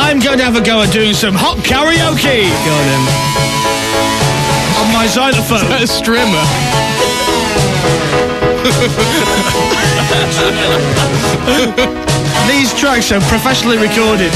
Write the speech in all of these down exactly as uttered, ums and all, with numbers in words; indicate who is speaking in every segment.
Speaker 1: I'm going to have a go at doing some hot karaoke.
Speaker 2: Go on then.
Speaker 1: On my xylophone.
Speaker 2: Is that a strimmer?
Speaker 1: These tracks are professionally recorded.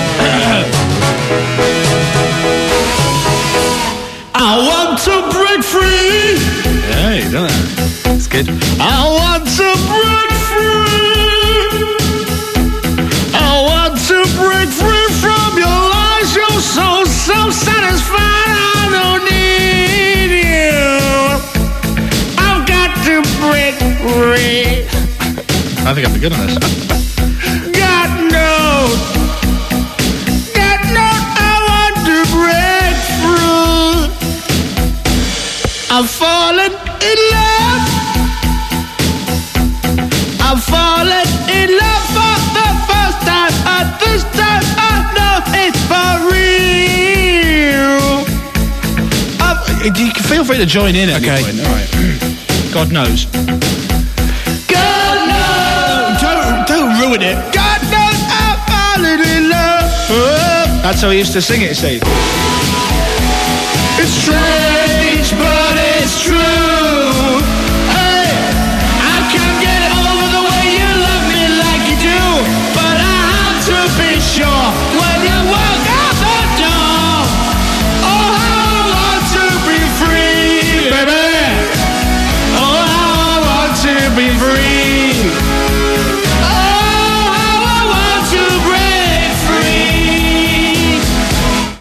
Speaker 1: I want to break free.
Speaker 2: Hey, don't it? It's good.
Speaker 1: I want to break free. I want to break free from your lies. You're so self-satisfied. I don't need you. I've got to break free.
Speaker 2: I think I'd be good on this.
Speaker 1: God knows. God knows I want to break through. I've fallen in love. I've fallen in love for the first time. At this time I know it's for real. I've, you can feel free to join in at
Speaker 2: Okay.
Speaker 1: any point. All right. God knows. God knows. Don't, don't ruin it. God knows I'm falling in love. Oh, that's how he used to sing it, see. It's true.